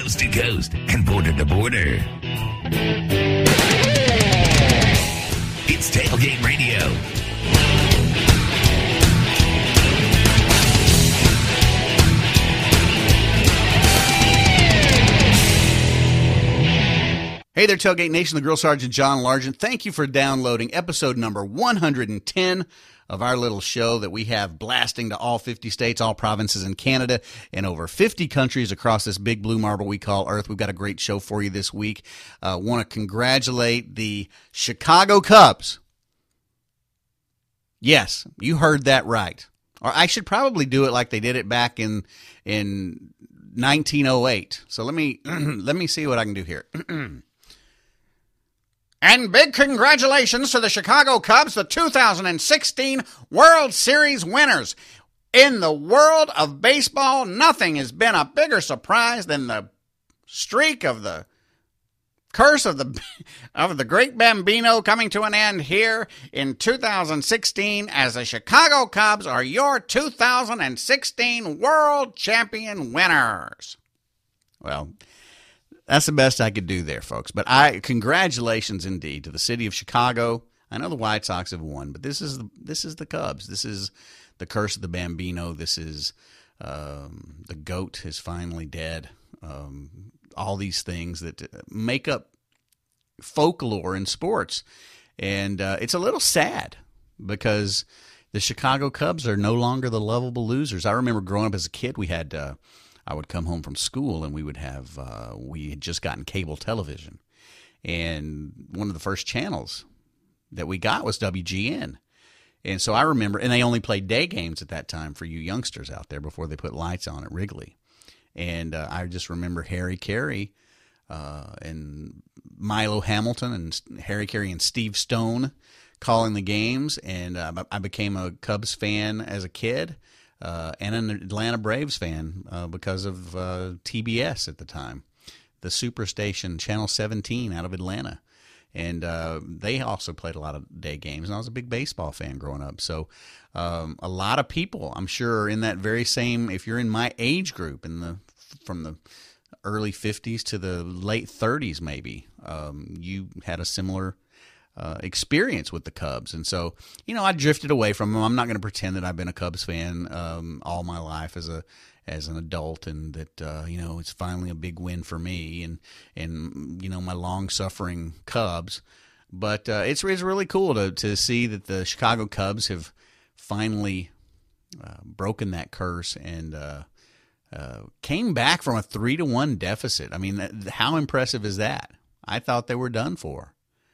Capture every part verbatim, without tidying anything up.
coast to coast and border to border. It's Tailgate Radio. Hey there, Tailgate Nation, the Grill Sergeant John Largent. Thank you for downloading episode number one hundred ten of our little show that we have blasting to all fifty states, all provinces in Canada, and over fifty countries across this big blue marble we call Earth. We've got a great show for you this week. I uh, want to congratulate the Chicago Cubs. Yes, you heard that right. Or I should probably do it like they did it back in in nineteen oh eight. So let me let me see what I can do here. And big congratulations to the Chicago Cubs, the two thousand sixteen World Series winners. In the world of baseball, nothing has been a bigger surprise than the streak of the curse of the of the great Bambino coming to an end here in two thousand sixteen as the Chicago Cubs are your two thousand sixteen World Champion winners. Well, that's the best I could do there, folks. But I congratulations indeed to the city of Chicago. I know the White Sox have won, but this is the, this is the Cubs. This is the curse of the Bambino. This is um, the GOAT is finally dead. Um, all these things that make up folklore in sports. And uh, it's a little sad because the Chicago Cubs are no longer the lovable losers. I remember growing up as a kid, we had uh, – I would come home from school and we would have, uh, we had just gotten cable television. And one of the first channels that we got was W G N. And so I remember, and they only played day games at that time for you youngsters out there before they put lights on at Wrigley. And uh, I just remember Harry Carey uh, and Milo Hamilton and Harry Carey and Steve Stone calling the games. And uh, I became a Cubs fan as a kid. Uh, and an Atlanta Braves fan uh, because of uh, T B S at the time, the Superstation Channel seventeen out of Atlanta. And uh, they also played a lot of day games, and I was a big baseball fan growing up. So um, a lot of people, I'm sure, in that very same, if you're in my age group, in the from the early fifties to the late thirties maybe, um, you had a similar Uh, experience with the Cubs. And so, you know, I drifted away from them. I'm not going to pretend that I've been a Cubs fan um, all my life as a as an adult and that, uh, you know, it's finally a big win for me and, and you know, my long-suffering Cubs. But uh, it's, it's really cool to, to see that the Chicago Cubs have finally uh, broken that curse and uh, uh, came back from a three to one deficit. I mean, that, how impressive is that? I thought they were done for.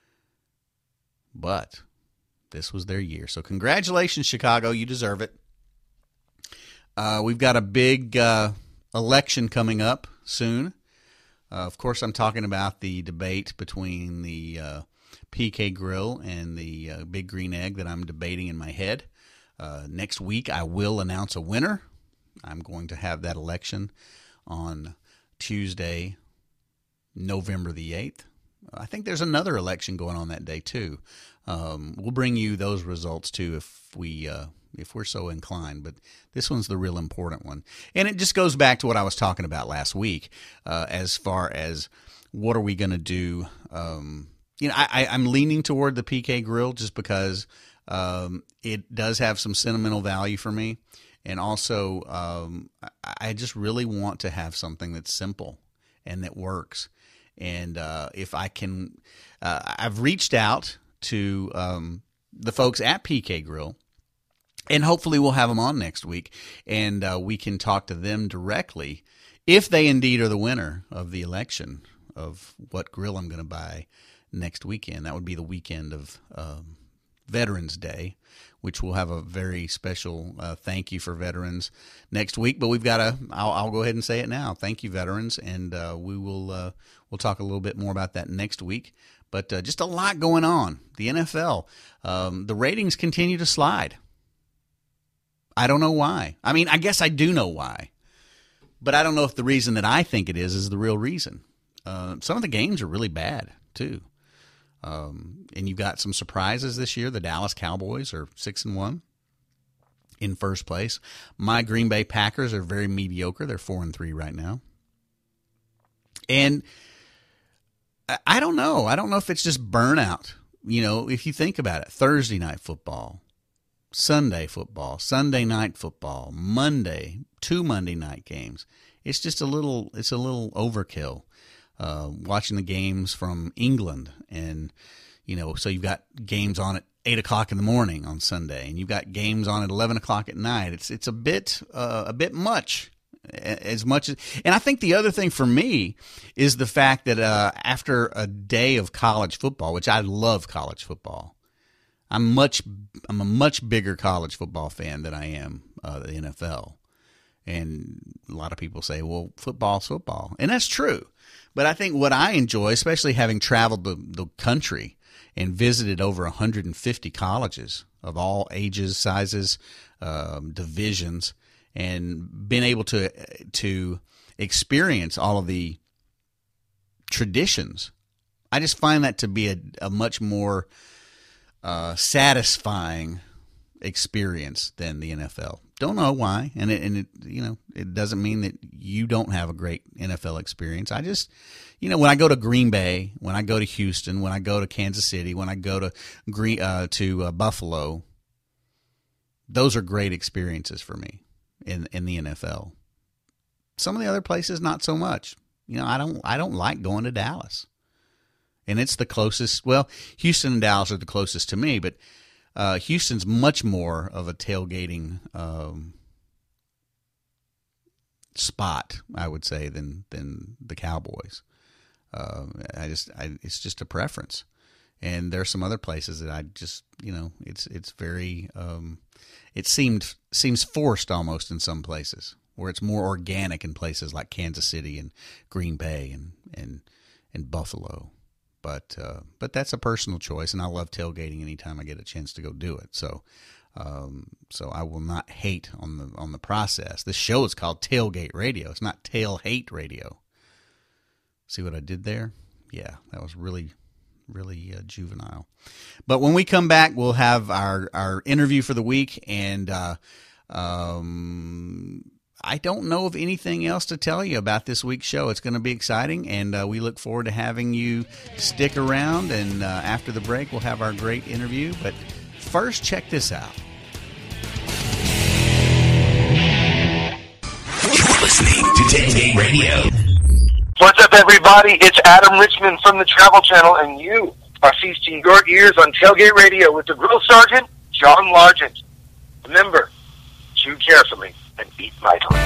But this was their year. So congratulations, Chicago. You deserve it. Uh, we've got a big uh, election coming up soon. Uh, of course, I'm talking about the debate between the uh, P K Grill and the uh, Big Green Egg that I'm debating in my head. Uh, next week, I will announce a winner. I'm going to have that election on Tuesday, November the eighth. I think there's another election going on that day too. Um, we'll bring you those results too if we uh, if we're so inclined. But this one's the real important one, and it just goes back to what I was talking about last week uh, as far as what are we going to do. Um, you know, I, I, I'm leaning toward the P K Grill just because um, it does have some sentimental value for me, and also um, I, I just really want to have something that's simple and that works. And uh, if I can, uh, I've reached out to um, the folks at P K Grill, and hopefully we'll have them on next week, and uh, we can talk to them directly if they indeed are the winner of the election of what grill I'm going to buy next weekend. That would be the weekend of um, Veterans Day, which will have a very special uh, thank you for veterans next week. But we've got a, I'll, I'll go ahead and say it now. Thank you, veterans. And uh, we will, uh, we'll talk a little bit more about that next week. But uh, just a lot going on. The N F L, um, the ratings continue to slide. I don't know why. I mean, I guess I do know why. But I don't know if the reason that I think it is is the real reason. Uh, some of the games are really bad, too. Um, and you've got some surprises this year. The Dallas Cowboys are six and one in first place. My Green Bay Packers are very mediocre. They're four and three right now. And I don't know. I don't know if it's just burnout. You know, if you think about it, Thursday night football, Sunday football, Sunday night football, Monday, two Monday night games. It's just a little, it's a little overkill. Uh, watching the games from England, and you know, so you've got games on at eight o'clock in the morning on Sunday, and you've got games on at eleven o'clock at night. It's it's a bit uh, a bit much, as much as. And I think the other thing for me is the fact that uh, after a day of college football, which I love college football, I'm much I'm a much bigger college football fan than I am uh, the N F L. And a lot of people say, well, football's football. And that's true. But I think what I enjoy, especially having traveled the, the country and visited over one hundred fifty colleges of all ages, sizes, um, divisions, and been able to to experience all of the traditions, I just find that to be a, a much more uh, satisfying experience than the N F L. Don't know why, and it, and it, you know, it doesn't mean that you don't have a great N F L experience. I just, you know, when I go to Green Bay, when I go to Houston, when I go to Kansas City, when I go to Green uh, to uh, Buffalo, those are great experiences for me in in the N F L. Some of the other places, not so much. You know, I don't I don't like going to Dallas, and it's the closest. Well, Houston and Dallas are the closest to me, but. Uh, Houston's much more of a tailgating um, spot, I would say, than than the Cowboys. Uh, I just, I, it's just a preference, and there are some other places that I just, you know, it's it's very, um, it seemed seems forced almost in some places, where it's more organic in places like Kansas City and Green Bay and and and Buffalo. But uh, but that's a personal choice, and I love tailgating anytime I get a chance to go do it. So um, so I will not hate on the on the process. This show is called Tailgate Radio. It's not Tail Hate Radio. See what I did there? Yeah, that was really really uh, juvenile. But when we come back, we'll have our our interview for the week, and uh, um. I don't know of anything else to tell you about this week's show. It's going to be exciting, and uh, we look forward to having you stick around. And uh, after the break, we'll have our great interview. But first, check this out. You're listening to Tailgate Radio. What's up, everybody? It's Adam Richmond from the Travel Channel, and you are feasting your ears on Tailgate Radio with the Grill Sergeant, John Largent. Remember, chew carefully and eat mightily.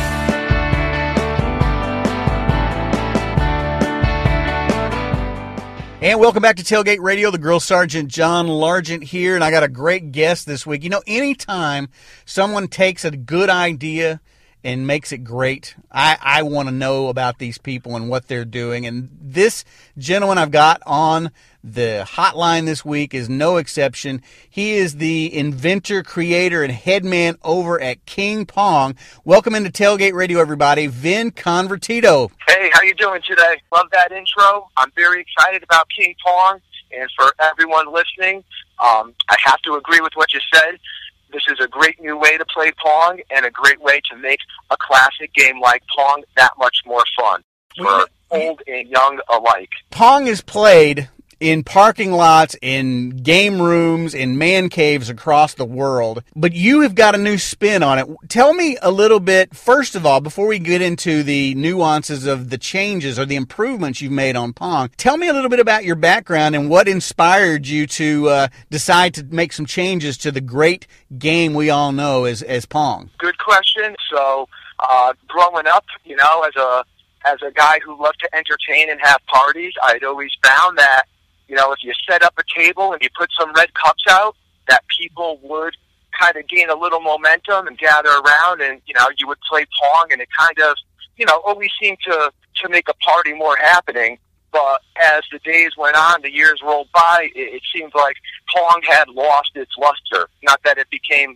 And welcome back to Tailgate Radio. The Grill Sergeant John Largent here, and I got a great guest this week. You know, anytime someone takes a good idea and makes it great, I, I want to know about these people and what they're doing. And this gentleman I've got on the hotline this week is no exception. He is the inventor, creator, and head man over at King Pong. Welcome into Tailgate Radio, everybody. Vin Convertito. Hey, how you doing today? Love that intro. I'm very excited about King Pong. And for everyone listening, um, I have to agree with what you said. This is a great new way to play Pong and a great way to make a classic game like Pong that much more fun for old and young alike. Pong is played in parking lots, in game rooms, in man caves across the world, but you have got a new spin on it. Tell me a little bit, first of all, before we get into the nuances of the changes or the improvements you've made on Pong, tell me a little bit about your background and what inspired you to uh, decide to make some changes to the great game we all know as, as Pong. Good question. So, uh, growing up, you know, as a as a guy who loved to entertain and have parties, I'd always found that, you know, if you set up a table and you put some red cups out, that people would kind of gain a little momentum and gather around, and, you know, you would play Pong, and it kind of, you know, always seemed to, to make a party more happening. But as the days went on, the years rolled by, it, it seemed like Pong had lost its luster. Not that it became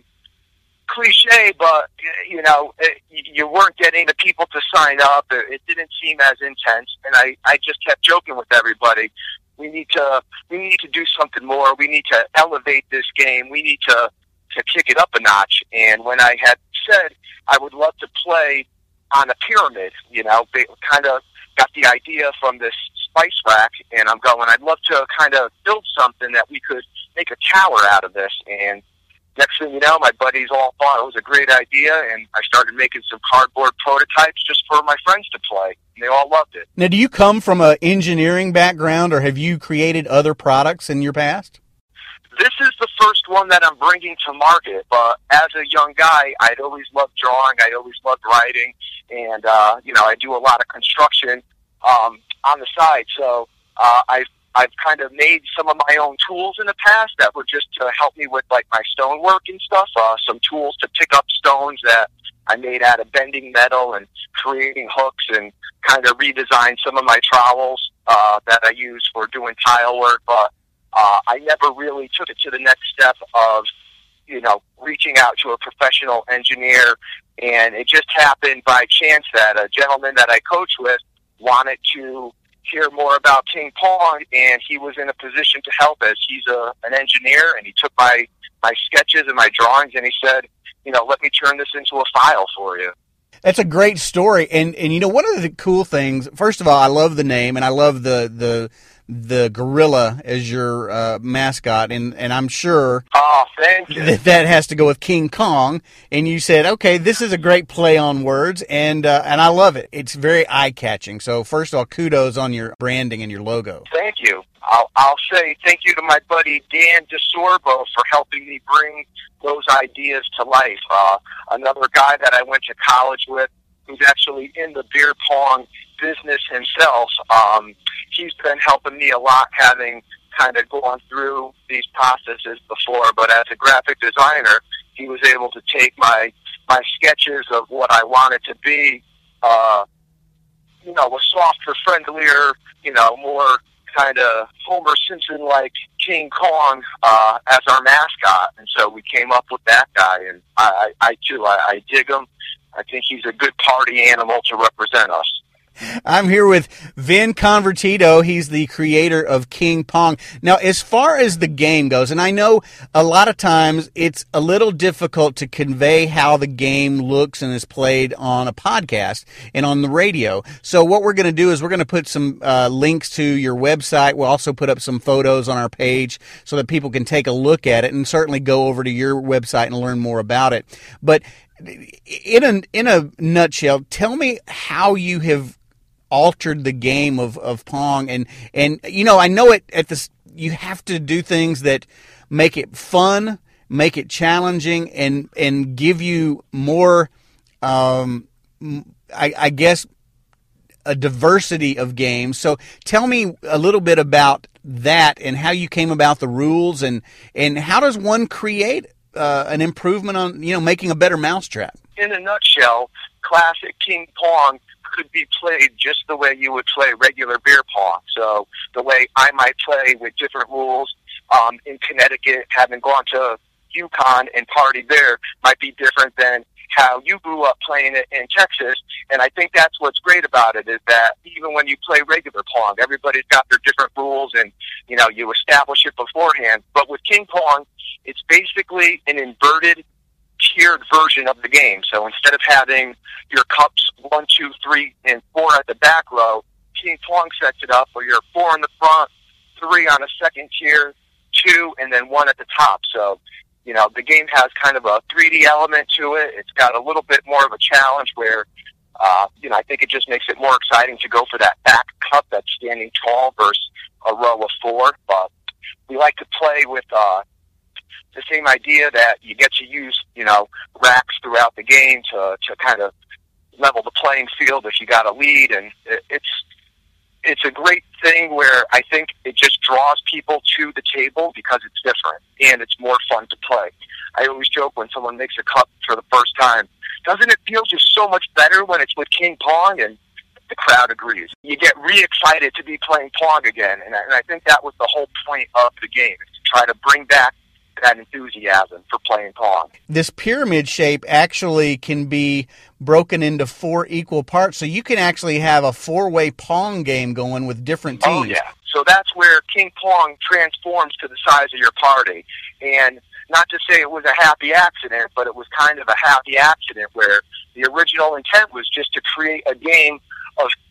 cliche, but, you know, it, you weren't getting the people to sign up. It, it didn't seem as intense, and I, I just kept joking with everybody. We need to we need to do something more. We need to elevate this game. We need to, to kick it up a notch. And when I had said I would love to play on a pyramid, you know, kind of got the idea from this spice rack, and I'm going, I'd love to kind of build something that we could make a tower out of this. And next thing you know, my buddies all thought it was a great idea, and I started making some cardboard prototypes just for my friends to play, and they all loved it. Now, do you come from an engineering background, or have you created other products in your past? This is the first one that I'm bringing to market, but as a young guy, I'd always loved drawing, I'd always loved writing, and, uh, you know, I do a lot of construction um, on the side, so uh, I've I've kind of made some of my own tools in the past that were just to help me with, like, my stonework and stuff, uh, some tools to pick up stones that I made out of bending metal and creating hooks, and kind of redesigned some of my trowels uh, that I use for doing tile work, but uh, I never really took it to the next step of, you know, reaching out to a professional engineer, and it just happened by chance that a gentleman that I coach with wanted to hear more about King Pong, and he was in a position to help us. He's a, an engineer, and he took my, my sketches and my drawings, and he said, you know, let me turn this into a file for you. That's a great story. And, and you know, one of the cool things, first of all, I love the name, and I love the the the gorilla as your uh, mascot, and, and I'm sure oh, thank you. that that has to go with King Kong. And you said, okay, this is a great play on words, and uh, and I love it. It's very eye-catching. So first of all, kudos on your branding and your logo. Thank you. I'll, I'll say thank you to my buddy Dan DeSorbo for helping me bring those ideas to life. Uh, another guy that I went to college with, who's actually in the beer pong business himself, um, he's been helping me a lot, having kind of gone through these processes before. But as a graphic designer, he was able to take my my sketches of what I wanted to be, uh, you know, a softer, friendlier, you know, more kind of Homer Simpson-like King Kong uh, as our mascot. And so we came up with that guy, and I, I, I too, I, I dig him. I think he's a good party animal to represent us. I'm here with Vin Convertito. He's the creator of King Pong. Now, as far as the game goes, and I know a lot of times it's a little difficult to convey how the game looks and is played on a podcast and on the radio. So what we're going to do is we're going to put some uh, links to your website. We'll also put up some photos on our page so that people can take a look at it, and certainly go over to your website and learn more about it. But in a, in a nutshell, tell me how you have altered the game of, of Pong, and, and, you know, I know it at this, you have to do things that make it fun, make it challenging, and, and give you more, um, I, I guess, a diversity of games. So tell me a little bit about that and how you came about the rules, and, and how does one create uh, an improvement on, you know, making a better mousetrap? In a nutshell, classic King Pong could be played just the way you would play regular beer pong. So the way I might play with different rules um, in Connecticut, having gone to UConn and party there, might be different than how you grew up playing it in Texas. And I think that's what's great about it, is that even when you play regular pong, everybody's got their different rules, and, you know, you establish it beforehand. But with King Pong, it's basically an inverted tiered version of the game. So instead of having your cups one, two, three, and four at the back row, King Pong sets it up where you're four in the front, three on a second tier, two, and then one at the top. So, you know, the game has kind of a three D element to it. It's got a little bit more of a challenge where, uh, you know, I think it just makes it more exciting to go for that back cup that's standing tall versus a row of four. But we like to play with, uh, the same idea that you get to use, you know, racks throughout the game to, to kind of level the playing field if you got a lead. And it, it's, it's a great thing where I think it just draws people to the table because it's different and it's more fun to play. I always joke when someone makes a cup for the first time, doesn't it feel just so much better when it's with King Pong? And the crowd agrees. You get re-excited to be playing Pong again. And I, and I think that was the whole point of the game, is to try to bring back that enthusiasm for playing Pong. This pyramid shape actually can be broken into four equal parts, so you can actually have a four-way Pong game going with different teams. Oh, yeah. So that's where King Pong transforms to the size of your party. And not to say it was a happy accident, but it was kind of a happy accident where the original intent was just to create a game of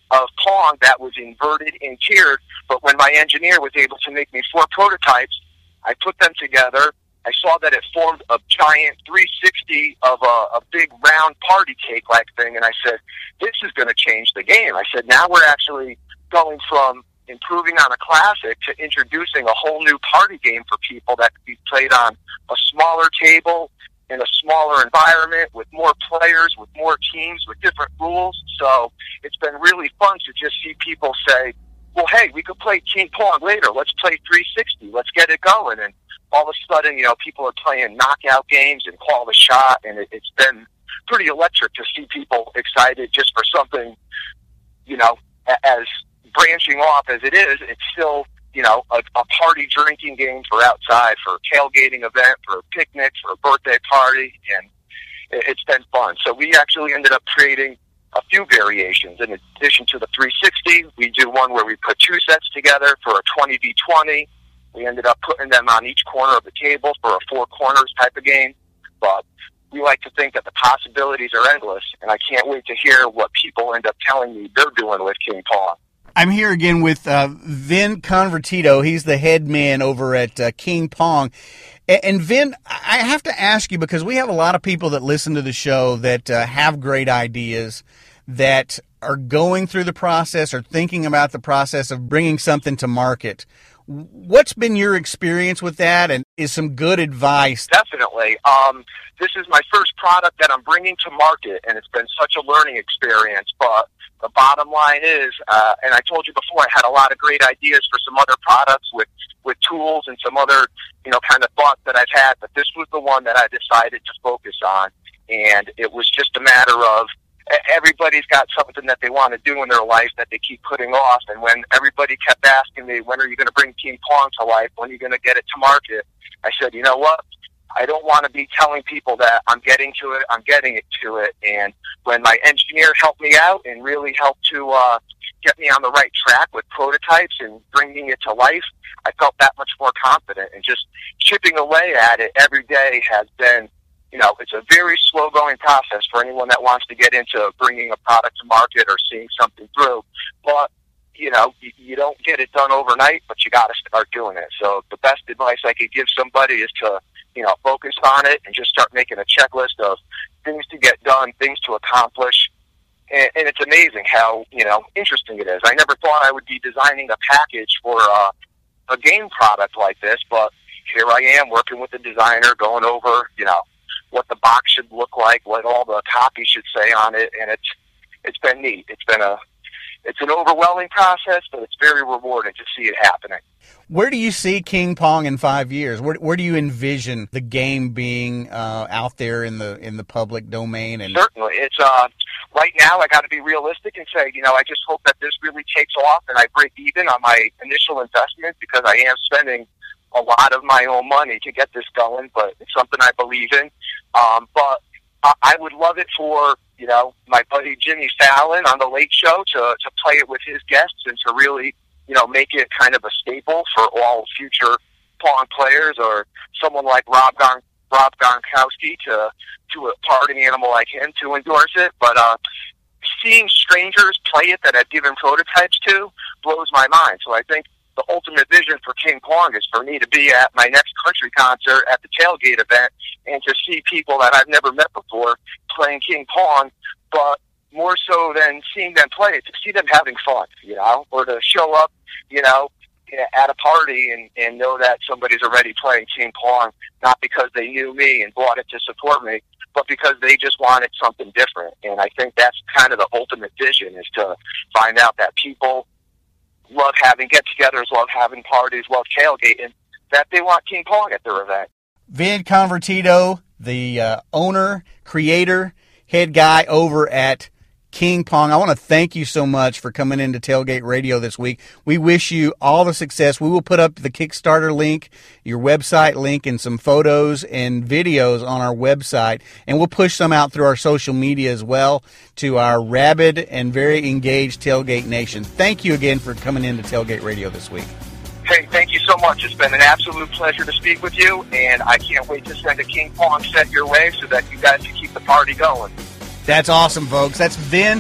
of Pong that was inverted and tiered. But when my engineer was able to make me four prototypes, I put them together. I saw that it formed a giant three sixty of a, a big round party cake-like thing, and I said, this is going to change the game. I said, now we're actually going from improving on a classic to introducing a whole new party game for people that could be played on a smaller table in a smaller environment with more players, with more teams, with different rules. So it's been really fun to just see people say, well, hey, we could play King Pong later. Let's play three sixty. Let's get it going. And all of a sudden, you know, people are playing knockout games and call the shot, and it, it's been pretty electric to see people excited just for something, you know, as branching off as it is. It's still, you know, a, a party drinking game for outside, for a tailgating event, for a picnic, for a birthday party, and it, it's been fun. So we actually ended up creating a few variations. In addition to the three sixty, we do one where we put two sets together for a twenty v twenty. We ended up putting them on each corner of the table for a four corners type of game. But we like to think that the possibilities are endless, and I can't wait to hear what people end up telling me they're doing with King Pong. I'm here again with uh, Vin Convertito. He's the head man over at uh, King Pong. And, and Vin, I have to ask you, because we have a lot of people that listen to the show that uh, have great ideas, that are going through the process or thinking about the process of bringing something to market. What's been your experience with that, and is some good advice? Definitely. Um, this is my first product that I'm bringing to market, and it's been such a learning experience. But the bottom line is, uh, and I told you before, I had a lot of great ideas for some other products with, with tools and some other, you know, kind of thoughts that I've had, but this was the one that I decided to focus on. And it was just a matter of, everybody's got something that they want to do in their life that they keep putting off. And when everybody kept asking me, when are you going to bring King Pong to life? When are you going to get it to market? I said, you know what? I don't want to be telling people that I'm getting to it. I'm getting it to it. And when my engineer helped me out and really helped to uh, get me on the right track with prototypes and bringing it to life, I felt that much more confident. And just chipping away at it every day has been, you know, it's a very slow-going process for anyone that wants to get into bringing a product to market or seeing something through. But, you know, you, you don't get it done overnight, but you got to start doing it. So the best advice I could give somebody is to, you know, focus on it and just start making a checklist of things to get done, things to accomplish. And, and it's amazing how, you know, interesting it is. I never thought I would be designing a package for uh, a game product like this, but here I am working with the designer, going over, you know, what the box should look like, what all the copy should say on it, and it's it's been neat. It's been a it's an overwhelming process, but it's very rewarding to see it happening. Where do you see King Pong in five years? Where where do you envision the game being uh, out there in the in the public domain? And certainly, it's uh right now I got to be realistic and say, you know, I just hope that this really takes off and I break even on my initial investment, because I am spending a lot of my own money to get this going, but it's something I believe in. Um, but I, I would love it for, you know, my buddy Jimmy Fallon on The Late Show to, to play it with his guests and to really, you know, make it kind of a staple for all future Pong players, or someone like Rob Gon- Rob Gronkowski to, to a party animal like him to endorse it. But uh, seeing strangers play it that I've given prototypes to blows my mind. So I think the ultimate vision for King Pong is for me to be at my next country concert at the tailgate event and to see people that I've never met before playing King Pong, but more so than seeing them play it, to see them having fun, you know, or to show up, you know, at a party and, and know that somebody's already playing King Pong, not because they knew me and bought it to support me, but because they just wanted something different. And I think that's kind of the ultimate vision, is to find out that people love having get-togethers, love having parties, love tailgating, that they want King Pong at their event. Vin Convertito, the uh, owner, creator, head guy over at King Pong, I want to thank you so much for coming into Tailgate Radio this week. We wish you all the success. We will put up the Kickstarter link, your website link, and some photos and videos on our website, and we'll push some out through our social media as well to our rabid and very engaged Tailgate Nation. Thank you again for coming into Tailgate Radio this week. Hey, thank you so much. It's been an absolute pleasure to speak with you, and I can't wait to send a King Pong set your way so that you guys can keep the party going. That's awesome, folks. That's Vin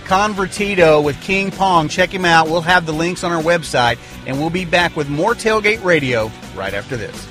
Convertido with King Pong. Check him out. We'll have the links on our website, and we'll be back with more Tailgate Radio right after this.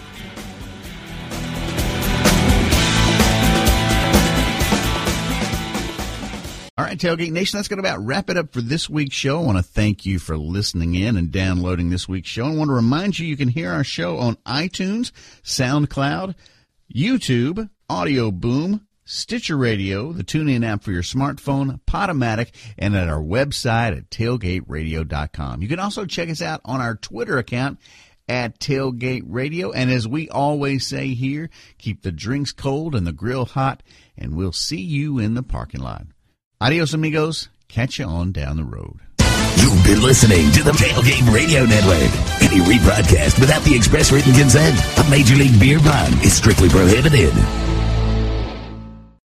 All right, Tailgate Nation, that's going to about wrap it up for this week's show. I want to thank you for listening in and downloading this week's show. I want to remind you you can hear our show on iTunes, SoundCloud, YouTube, Audio Boom, Stitcher Radio, the TuneIn app for your smartphone, Podomatic, and at our website at tailgate radio dot com. You can also check us out on our Twitter account at Tailgate Radio. And as we always say here, keep the drinks cold and the grill hot, and we'll see you in the parking lot. Adios, amigos. Catch you on down the road. You've been listening to the Tailgate Radio Network. Any rebroadcast without the express written consent of Major League Beer Pong is strictly prohibited.